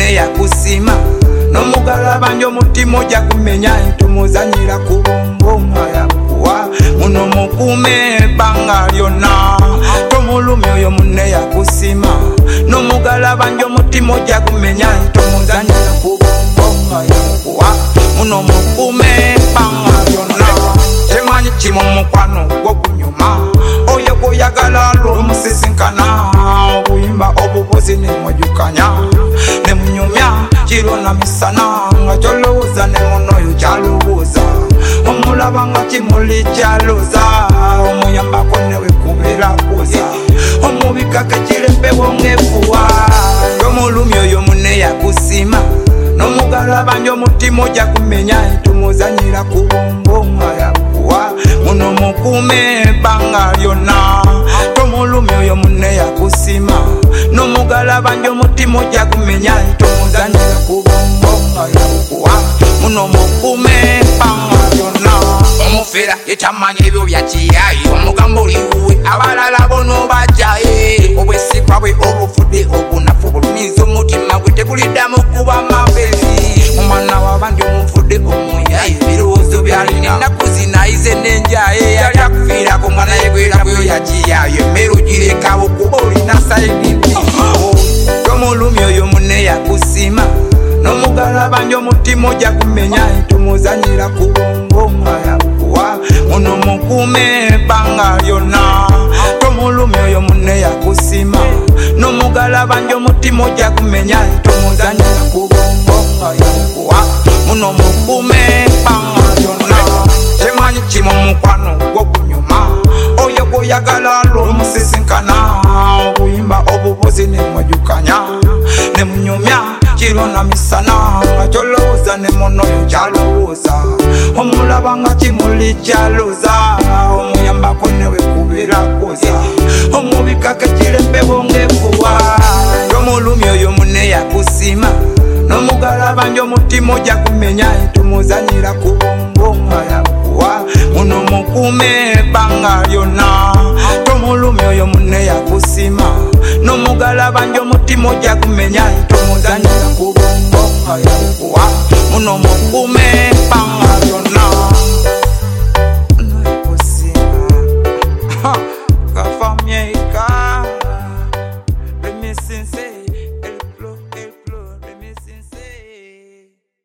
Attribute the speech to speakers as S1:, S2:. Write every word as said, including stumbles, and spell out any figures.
S1: munne yakusima nomugala banje omutima ojja kumenya ntumuzanyira ku bongo nga yakuwa muno mukume ebbanga lyonna tomulumya oyo munne yakusima nomugala banje omutima ojja kumenya ntumuzanyira ku bongo nga yakuwa muno mukume ebbanga lyonna temanyi kimu mukwano gwokunyuma oyo gwoyagala lwomusisinkana obuyimba obubuzi nemwejukanya nemunyumya kiro na misana nga kyolowooza ne munoyo kyalowooza omulaba nga kimuli kyaloza omuyambako newe kubeera kuza omubikake kirembewo ngefuwa tomulumya oyo munne yakusima nomugala banje omutima ojja kumenya ntumuzanyira ku bongo nga yakuwa muno mukume ebbanga lyonna tomulumya oyo munne yakusima nomugala banje omutima ojja kumenya ntumuzanyira ku bongo nga yakuwa muno mukume ebbanga lyonna omufera yetamanya ebyo byakiyayi omugambo oliwuwe abalala bono bajaye obwesigwa bwe obufudde obunafu bulumiza omutima gwe teguliddamu kuba mabezi omwana wabandi omufudde omuyayi ebirowoozo byalina ennaku zinayize n'enjaye yali akufiirako omwana yegwera bweyo yakiyayo emmere ogirekawo kuba olina sayidi mbi tomulumya oyo munne yakusima nomugala banje omutima ojja kumenya ntumuzanyira ku bongo nga yakuwa muno mukume ebbanga lyonna tomulumya oyo munne yakusima nomugala banje omutima ojja kumenya ntumuzanyira ku bongo nga yakuwa muno mukume ebbanga lyonna temanyi kimu mukwano gwokunyuma oyo gwoyagala lwomusisinkana obuyimba obubuzi nemwejukanya nemunyumya kiro na misana nga kyolowooza ne munoyo kyalowooza omulaba nga kimuli kyaloza omuyambako newe kubeera koza omubikake kirembewo ngefuwa tomulumya oyo munne yakusima nomugala banje omutima ojja kumenya ntumuzanyira ku bongo nga yakuwa muno mukume ebbanga lyonna tomulumya oyo munne yakusima nomugala banje omutima ojja kumenya ntumuzanyira ku bongo nga yakuwa muno mukume